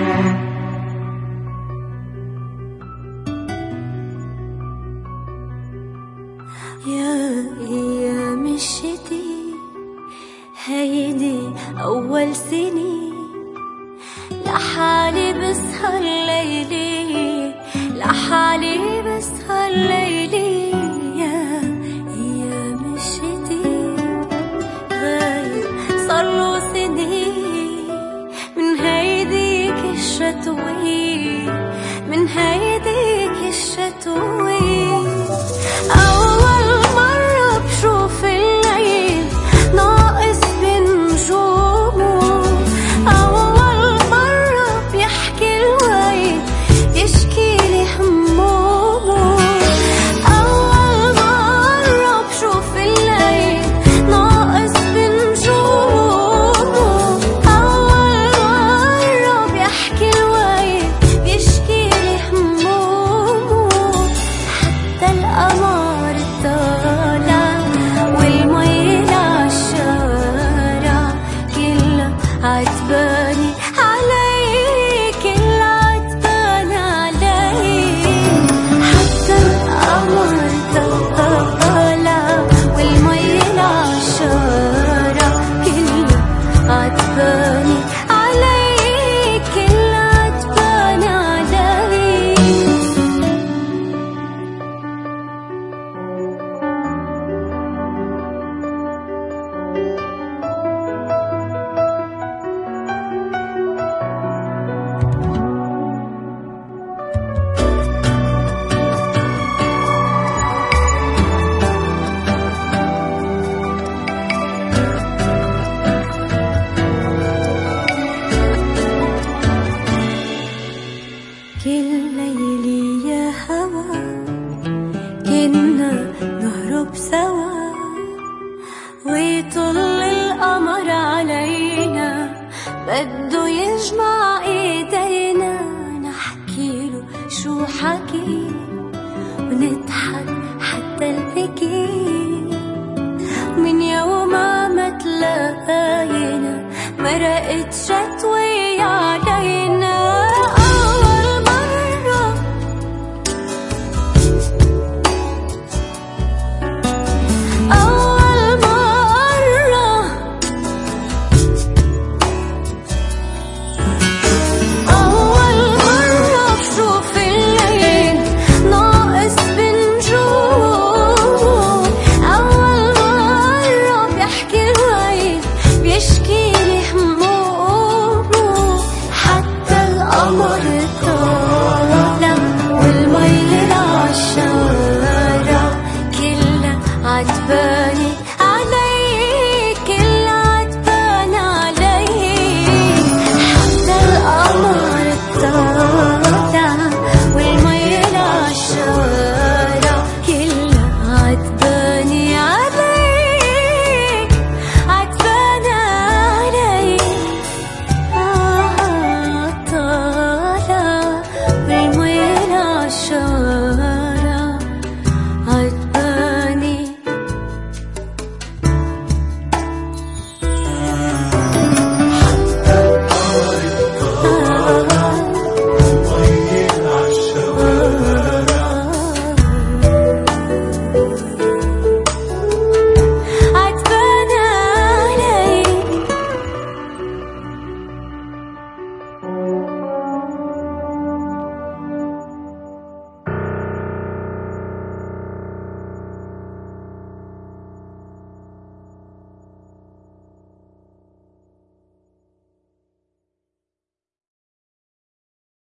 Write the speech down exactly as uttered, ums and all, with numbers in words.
يا أيام الشتي هيدي أول سنة لحالي بسهر ليلي، لحالي بسهر ليلي. يا أيام الشتي غايب صارله سنين من هيديك الشتوي، من هيديك الشتوي. أول مرة بشوف الليل ناقص بنجومه، أول مرة بيحكي الويل يشكيلي همومه، أول مرة بشوف الليل ناقص بنجومه، أول مرة بيحكي الويل يشكيلي همومه. حتى القمر طالع والمي عالشارع كلها عتباني علي، كلها عتباني علي. حتى القمر طالع والمي عالشارع كلها عتباني علي، كلها عتباني علي. كل ليلي يا هوا كنا نهرب سوا، ويطل القمر علينا بده يجمع ايدينا. نحكيله شو حكي ونضحك حتى البكي، من يوم ما تلاقينا مرقت شتوي